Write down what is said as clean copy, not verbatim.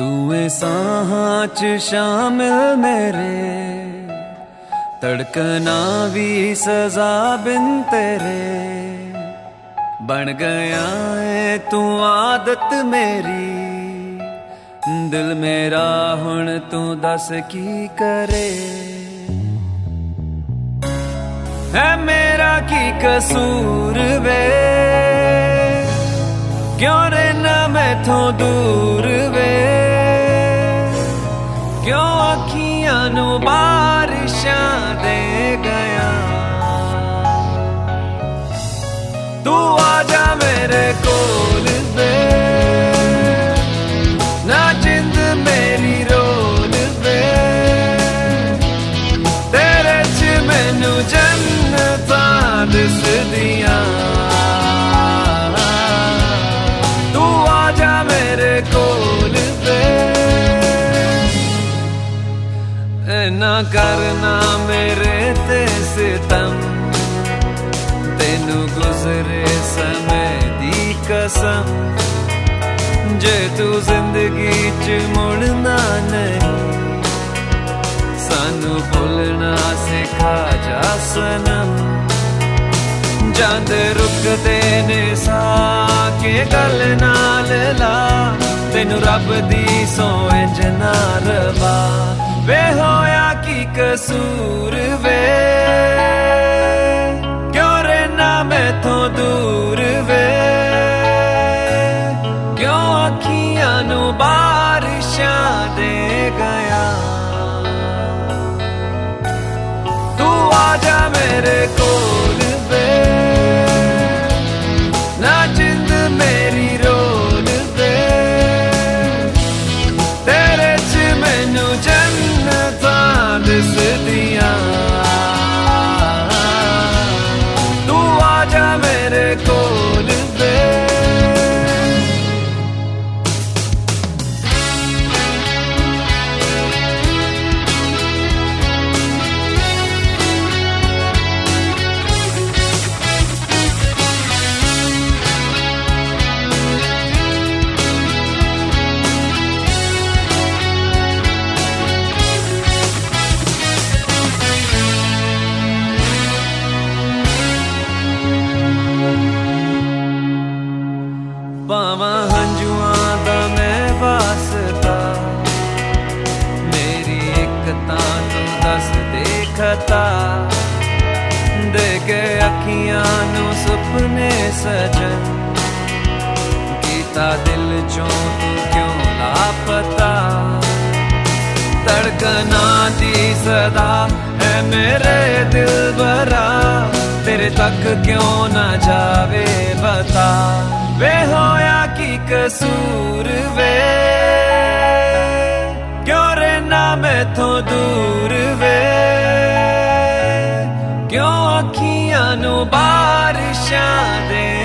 तू है साहां च शामिल मेरे, धड़कना भी सजा बिन तेरे। बन गया है तू आदत मेरी, दिल मेरा हुण तू दस की करे। है मेरा की कसूर वे, क्यों रहना मैथों दूर वे। क्यों अखियां नू बारिशां दे गया। तू आजा मेरे कोल वे, ना जिंद मेरी रोल वे। तेरे च मैनू जन्नतां दिसदियां। तू आजा मेरे कोल वे, ना करना मेरे ते सितम। तेनू गुजरे समय दी कसम, जे तू जिंदगी च मुड़ना नहीं। सानू भुलना सिखा जा सनम। जांदे रुकदे ने साके गल नाल ला। तेनू रब दी सौ इंज ना रवा। वे होया की कसूर वे, क्यों रहना मैथों दूर वे। क्यों अखियां नू बारिशां दे गया। तू आजा मेरे कोल वे, ना जिंद मेरी रोल वे। तेरे च मैनू जन्नतां दिसदियां। तू आजा मेरे कोल वे। पावा हंजुआं दा मैं वास्ता, मेरी एक तां तू दस देखता। दे के अखियां नू सुपने सजन, कीता दिल चों तू क्यों लापता। धड़कना दी सदा है मेरे दिल भरा, तेरे तक क्यों ना जावे बता। वे होया की कसूर वे, क्यों रहना मैथों दूर वे। क्यों अखियां नू बारिशां दे